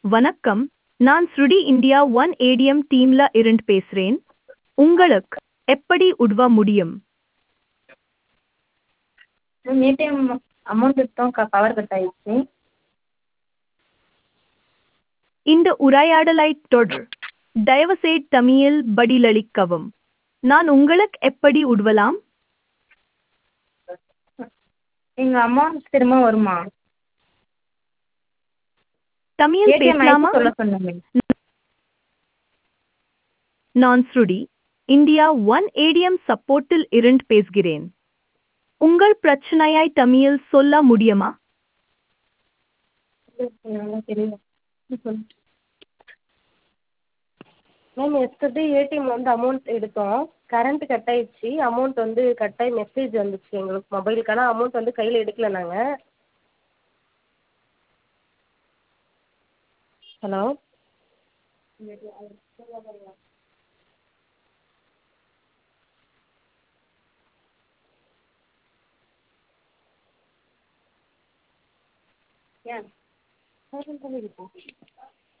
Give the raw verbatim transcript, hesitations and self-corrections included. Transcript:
வணக்கம், நான் ஸ்ருடி India one ATM டீம்ல இருந்து பேசுறேன். உங்களுக்கு எப்படி உதவ முடியும்? மேம் ஏடிஎம் அமௌண்ட் எடுத்தோம் க பவர் கட் ஆயிடுச்சு. இந்த உரையாடலைத் தொடர் தயவுசெய்து தமிழில் பதிலளிக்கவும். நான் உங்களுக்கு எப்படி உதவலாம்? எங்கள் அமௌண்ட் திரும்ப வருமா? தமிழில் ஏடிஎம் ஐடி பேசலாமா? சொல்ல சொன்னாங்க. நான் ஸ்ருடி இந்தியா ஒன் ஏடிஎம் சப்போர்ட்டில் இருந்து பேசுகிறேன். உங்கள் பிரச்சனையை தமிழில் சொல்ல முடியுமா? நல்லா தெரியல. மேம் எஸ்டர்டே ஏடிஎம்ல வந்து அமௌண்ட் எடுத்தோம். கரண்ட் கட் ஆயிடுச்சு. அமௌண்ட் வந்து கட் ஆகி மெசேஜ் வந்துச்சு எங்களுக்கு மொபைலுக்கு. ஆனால் அமௌண்ட் வந்து கையில் எடுக்கல நாங்கள். ஹலோ ஏன்